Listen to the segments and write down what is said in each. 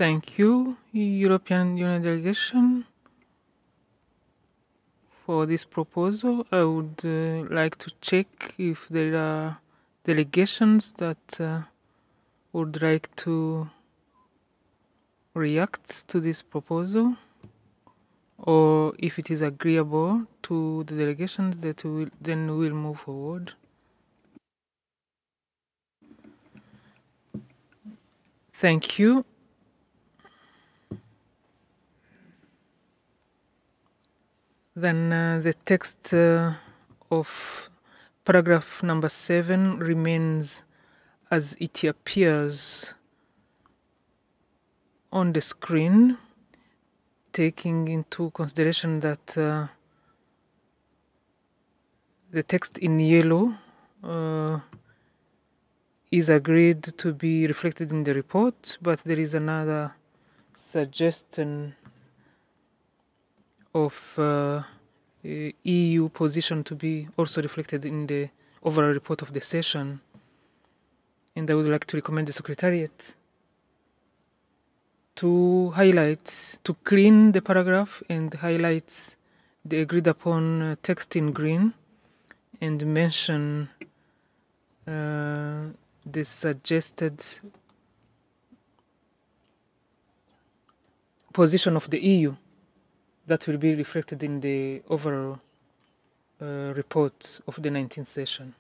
Thank you, European Union delegation, for this proposal. I would like to check if there are delegations that would like to react to this proposal, or if it is agreeable to the delegations that then we'll move forward. Thank you. Then the text of paragraph number 7 remains as it appears on the screen, taking into consideration that the text in yellow is agreed to be reflected in the report, but there is another suggestion of EU position to be also reflected in the overall report of the session. And I would like to recommend the Secretariat to highlight, to clean the paragraph and highlight the agreed upon text in green and mention the suggested position of the EU that will be reflected in the overall report of the 19th session.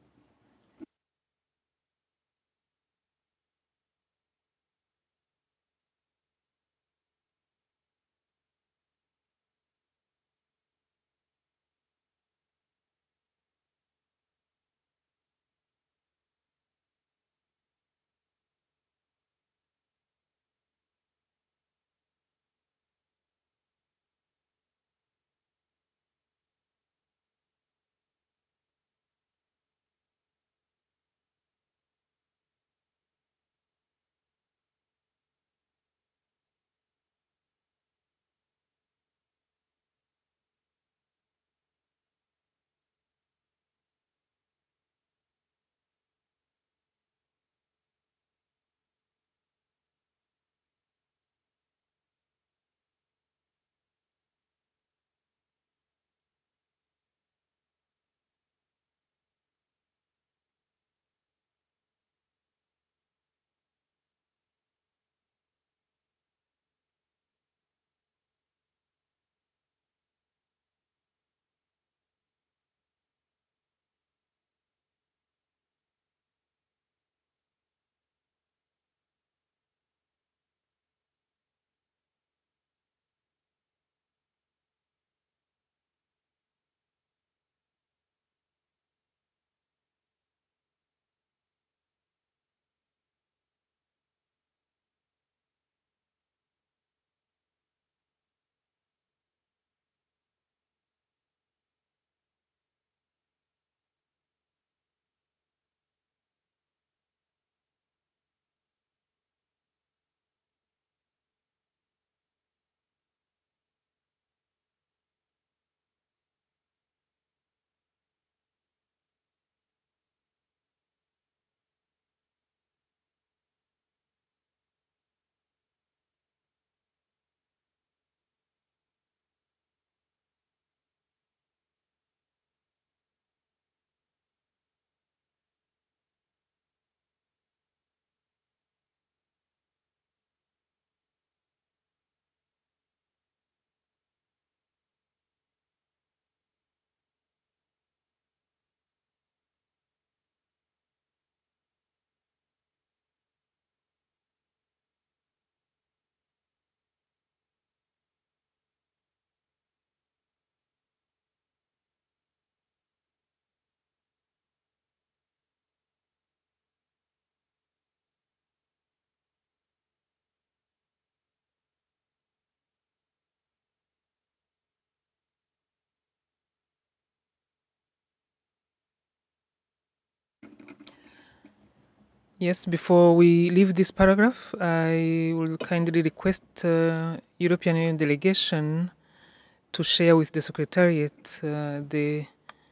Yes, before we leave this paragraph, I will kindly request European Union delegation to share with the Secretariat the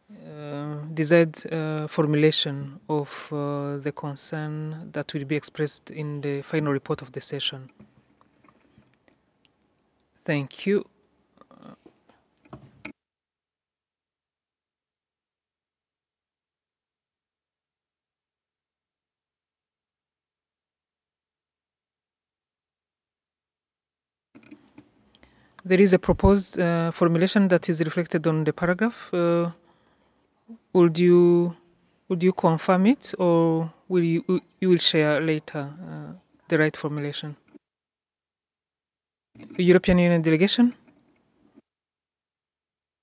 desired formulation of the concern that will be expressed in the final report of the session. Thank you. There is a proposed formulation that is reflected on the paragraph. Would you confirm it, or will you will share later the right formulation? European Union delegation.